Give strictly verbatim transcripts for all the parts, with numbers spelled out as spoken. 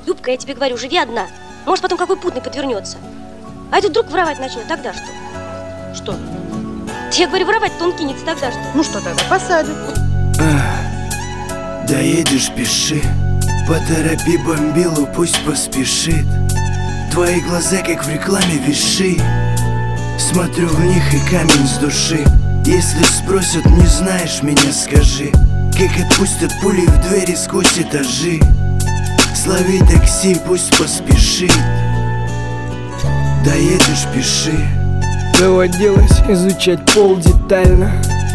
Любка, я тебе говорю, живи одна. Может, потом какой путный подвернется. А этот вдруг воровать начнет, тогда что? Что? Я говорю, воровать-то он кинется, тогда что? Ну что тогда, посадят. А, доедешь, пиши. Поторопи бомбилу, пусть поспешит. Твои глаза, как в рекламе, виши. Смотрю в них и камень с души. Если спросят, не знаешь меня, скажи, как отпустят пули в двери сквозь этажи. Слови такси, пусть поспешит. Доедешь, пиши. Доводилось изучать пол детально,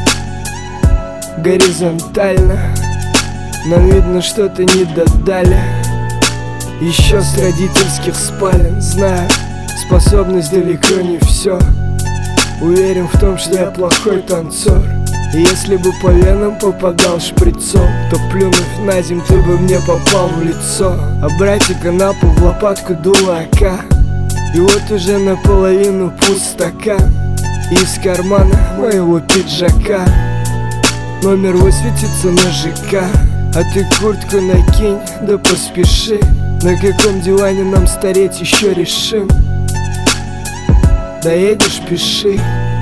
горизонтально, но видно, что-то не додали. Еще с родительских спален знаю, способность далеко не все. Уверен в том, что я плохой танцор. И если бы по венам попадал шприцом, то плюнув на земь, ты бы мне попал в лицо. А братика на пол в лопатку дуло АК. И вот уже наполовину пуст стакан. И из кармана моего пиджака номер высветится на ЖК. А ты куртку накинь, да поспеши. На каком диване нам стареть еще решим. Доедешь, пиши.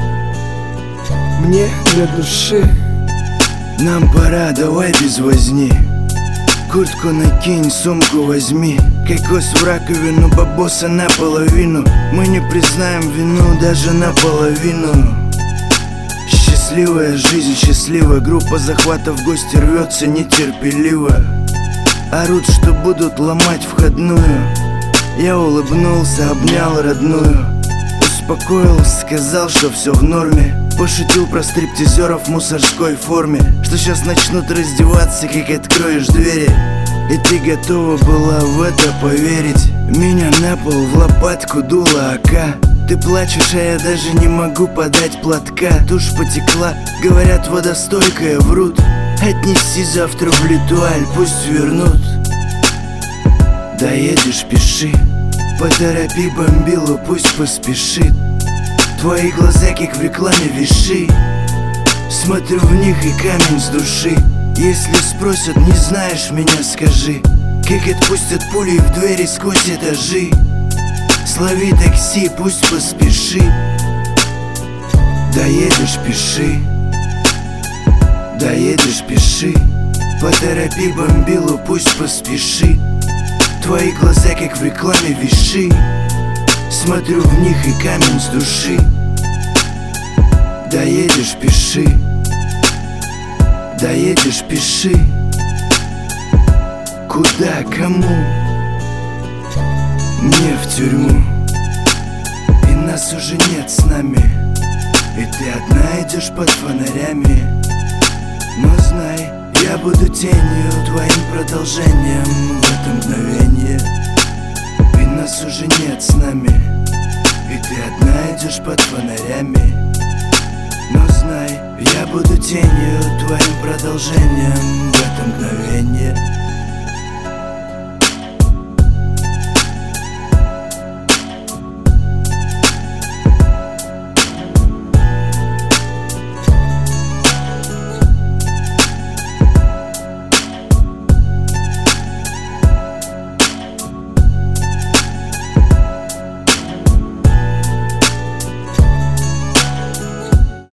Мне для души. Нам пора, давай без возни. Куртку накинь, сумку возьми. Кокос в раковину, бабоса наполовину. Мы не признаем вину даже наполовину. Счастливая жизнь, счастливая группа захвата в гости рвется нетерпеливо. Орут, что будут ломать входную. Я улыбнулся, обнял родную. Успокоил, сказал, что все в норме. Пошутил про стриптизеров в мусорской форме, что сейчас начнут раздеваться, как откроешь двери. И ты готова была в это поверить. Меня на пол в лопатку дуло АК. Ты плачешь, а я даже не могу подать платка. Тушь потекла, говорят, водостойкая, врут. Отнеси завтра в Литуаль, пусть вернут. Доедешь, пиши. Поторопи бомбилу, пусть поспешит. Твои глаза, как в рекламе, виши. Смотрю в них и камень с души. Если спросят, не знаешь меня, скажи, как отпустят пули в двери сквозь этажи. Слови такси, пусть поспешит. Доедешь, пиши. Доедешь, пиши. Поторопи бомбилу, пусть поспешит. Твои глаза, как в рекламе, виши. Смотрю в них и камень с души. Доедешь, пиши. Доедешь, пиши. Куда, кому? Мне в тюрьму. И нас уже нет с нами. И ты одна идешь под фонарями. Но знай, я буду тенью, твоим продолжением в это мгновение. И нас уже нет с нами. И ты одна идешь под фонарями. Но знай, я буду тенью, твоим продолжением в это мгновение.